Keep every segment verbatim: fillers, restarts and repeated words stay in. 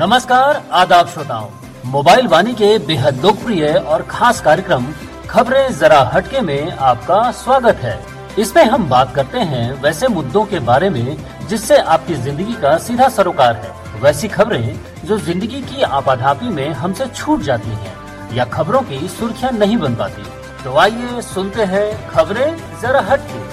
नमस्कार, आदाब श्रोताओं। मोबाइल वाणी के बेहद लोकप्रिय और खास कार्यक्रम खबरें जरा हटके में आपका स्वागत है। इसमें हम बात करते हैं वैसे मुद्दों के बारे में जिससे आपकी जिंदगी का सीधा सरोकार है। वैसी खबरें जो जिंदगी की आपाधापी में हमसे छूट जाती हैं या खबरों की सुर्खियां नहीं बन पाती। तो आइए सुनते हैं खबरें जरा हटके।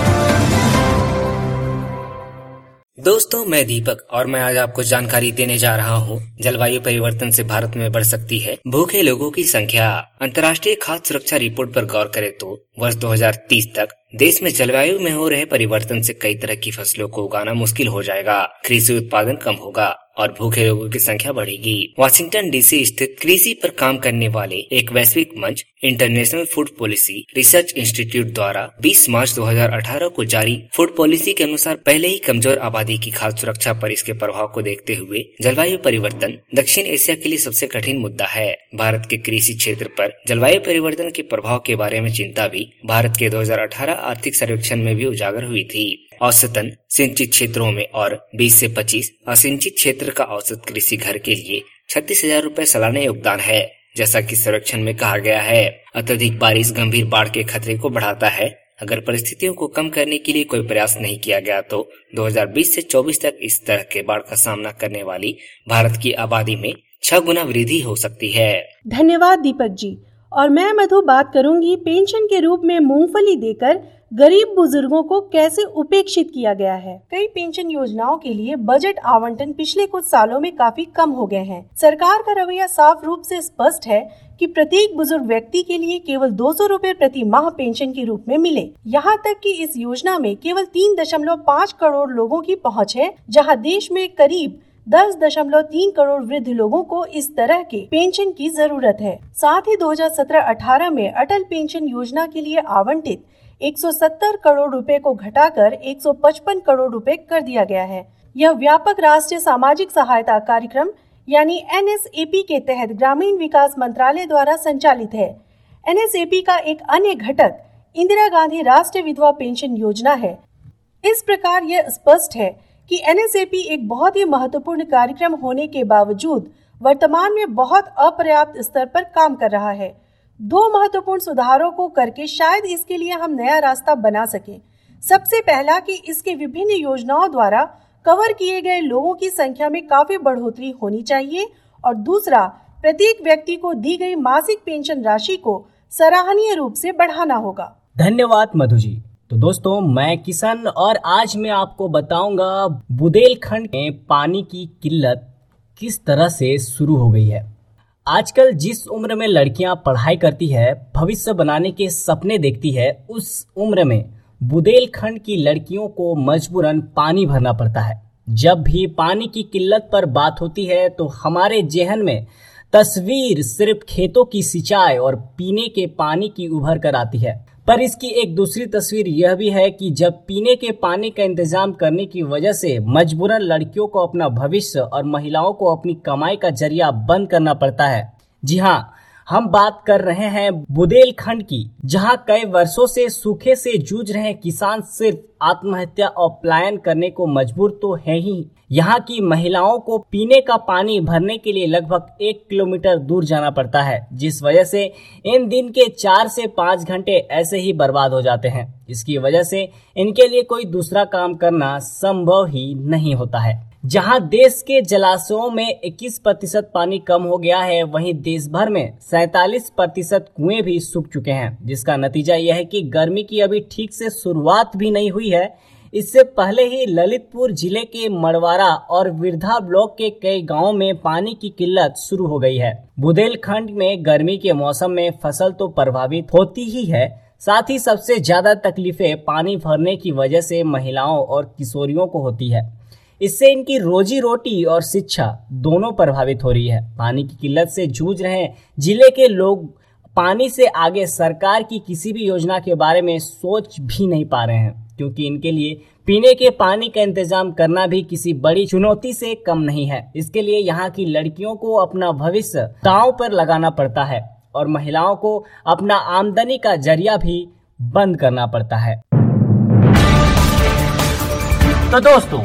दोस्तों, मैं दीपक और मैं आज आपको जानकारी देने जा रहा हूँ। जलवायु परिवर्तन से भारत में बढ़ सकती है भूखे लोगों की संख्या। अंतर्राष्ट्रीय खाद्य सुरक्षा रिपोर्ट पर गौर करें तो वर्ष दो हज़ार तीस तक देश में जलवायु में हो रहे परिवर्तन से कई तरह की फसलों को उगाना मुश्किल हो जाएगा, कृषि उत्पादन कम होगा और भूखे लोगों की संख्या बढ़ेगी। वाशिंगटन डीसी स्थित कृषि पर काम करने वाले एक वैश्विक मंच international food policy research institute द्वारा बीस मार्च दो हज़ार अठारह को जारी फूड पॉलिसी के अनुसार पहले ही कमजोर आबादी की खाद्य सुरक्षा पर इसके प्रभाव को देखते हुए जलवायु परिवर्तन दक्षिण एशिया के लिए सबसे कठिन मुद्दा है। भारत के कृषि क्षेत्र पर जलवायु परिवर्तन के प्रभाव के बारे में चिंता भी भारत के दो हज़ार अठारह आर्थिक सर्वेक्षण में भी उजागर हुई थी। औसतन सिंचित क्षेत्रों में और बीस से पच्चीस असिंचित क्षेत्र का औसत कृषि घर के लिए छत्तीस हजार रूपए सालाना योगदान है। जैसा कि सर्वेक्षण में कहा गया है, अत्यधिक बारिश गंभीर बाढ़ के खतरे को बढ़ाता है। अगर परिस्थितियों को कम करने के लिए कोई प्रयास नहीं किया गया तो दो हज़ार बीस से चौबीस तक इस तरह के बाढ़ का सामना करने वाली भारत की आबादी में छह गुना वृद्धि हो सकती है। धन्यवाद दीपक जी। और मैं मधु बात करूंगी पेंशन के रूप में मूंगफली देकर गरीब बुजुर्गों को कैसे उपेक्षित किया गया है। कई पेंशन योजनाओं के लिए बजट आवंटन पिछले कुछ सालों में काफी कम हो गए हैं। सरकार का रवैया साफ रूप से स्पष्ट है कि प्रत्येक बुजुर्ग व्यक्ति के लिए केवल दो सौ रूपए प्रति माह पेंशन के रूप में मिले। यहाँ तक कि इस योजना में केवल तीन दशमलव पाँच करोड़ लोगों की पहुँच है, जहाँ देश में करीब दस दशमलव तीन करोड़ वृद्ध लोगों को इस तरह के पेंशन की जरूरत है। साथ ही दो हज़ार सत्रह अठारह में अटल पेंशन योजना के लिए आवंटित एक सौ सत्तर करोड़ रुपए को घटाकर एक सौ पचपन करोड़ रुपए कर दिया गया है। यह व्यापक राष्ट्रीय सामाजिक सहायता कार्यक्रम यानी एन एस ए पी के तहत ग्रामीण विकास मंत्रालय द्वारा संचालित है। एन एस ए पी का एक अन्य घटक इंदिरा गांधी राष्ट्रीय विधवा पेंशन योजना है। इस प्रकार यह स्पष्ट है कि एन एस ए पी एक बहुत ही महत्वपूर्ण कार्यक्रम होने के बावजूद वर्तमान में बहुत अपर्याप्त स्तर पर काम कर रहा है। दो महत्वपूर्ण सुधारों को करके शायद इसके लिए हम नया रास्ता बना सकें। सबसे पहला कि इसके विभिन्न योजनाओं द्वारा कवर किए गए लोगों की संख्या में काफी बढ़ोतरी होनी चाहिए और दूसरा प्रत्येक व्यक्ति को दी गई मासिक पेंशन राशि को सराहनीय रूप से बढ़ाना होगा। धन्यवाद मधु जी। तो दोस्तों, मैं किशन और आज मैं आपको बताऊंगा बुंदेलखंड में पानी की किल्लत किस तरह से शुरू हो गई है। आजकल जिस उम्र में लड़कियां पढ़ाई करती है, भविष्य बनाने के सपने देखती है, उस उम्र में बुंदेलखंड की लड़कियों को मजबूरन पानी भरना पड़ता है। जब भी पानी की किल्लत पर बात होती है तो हमारे जेहन में तस्वीर सिर्फ खेतों की सिंचाई और पीने के पानी की उभर कर आती है। पर इसकी एक दूसरी तस्वीर यह भी है कि जब पीने के पानी का इंतजाम करने की वजह से मजबूरन लड़कियों को अपना भविष्य और महिलाओं को अपनी कमाई का जरिया बंद करना पड़ता है। जी हाँ, हम बात कर रहे हैं बुंदेलखंड की, जहां कई वर्षों से सूखे से जूझ रहे किसान सिर्फ आत्महत्या और पलायन करने को मजबूर तो है ही, यहाँ की महिलाओं को पीने का पानी भरने के लिए लगभग एक किलोमीटर दूर जाना पड़ता है, जिस वजह से इन दिन के चार से पाँच घंटे ऐसे ही बर्बाद हो जाते हैं। इसकी वजह से इनके लिए कोई दूसरा काम करना संभव ही नहीं होता है। जहां देश के जलाशयों में इक्कीस प्रतिशत पानी कम हो गया है, वहीं देश भर में सैंतालीस प्रतिशत कुएं भी सूख चुके हैं, जिसका नतीजा यह है कि गर्मी की अभी ठीक से शुरुआत भी नहीं हुई है। इससे पहले ही ललितपुर जिले के मड़वारा और विरधा ब्लॉक के कई गांवों में पानी की किल्लत शुरू हो गई है। बुंदेलखंड में गर्मी के मौसम में फसल तो प्रभावित होती ही है, साथ ही सबसे ज्यादा तकलीफें पानी भरने की वजह से महिलाओं और किशोरियों को होती है। इससे इनकी रोजी रोटी और शिक्षा दोनों प्रभावित हो रही है। पानी की किल्लत से जूझ रहे जिले के लोग पानी से आगे सरकार की किसी भी योजना के बारे में सोच भी नहीं पा रहे हैं, क्योंकि इनके लिए पीने के पानी का इंतजाम करना भी किसी बड़ी चुनौती से कम नहीं है। इसके लिए यहाँ की लड़कियों को अपना भविष्य दांव पर लगाना पड़ता है और महिलाओं को अपना आमदनी का जरिया भी बंद करना पड़ता है। तो दोस्तों,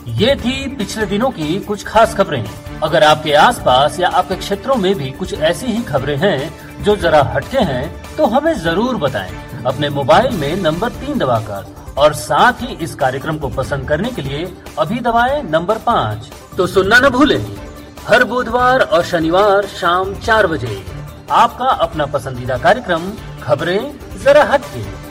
ये थी पिछले दिनों की कुछ खास खबरें। अगर आपके आसपास या आपके क्षेत्रों में भी कुछ ऐसी ही खबरें हैं जो जरा हटके हैं तो हमें जरूर बताएं अपने मोबाइल में नंबर तीन दबाकर, और साथ ही इस कार्यक्रम को पसंद करने के लिए अभी दबाएं नंबर पाँच। तो सुनना न भूलें हर बुधवार और शनिवार शाम चार बजे आपका अपना पसंदीदा कार्यक्रम खबरें जरा हटके।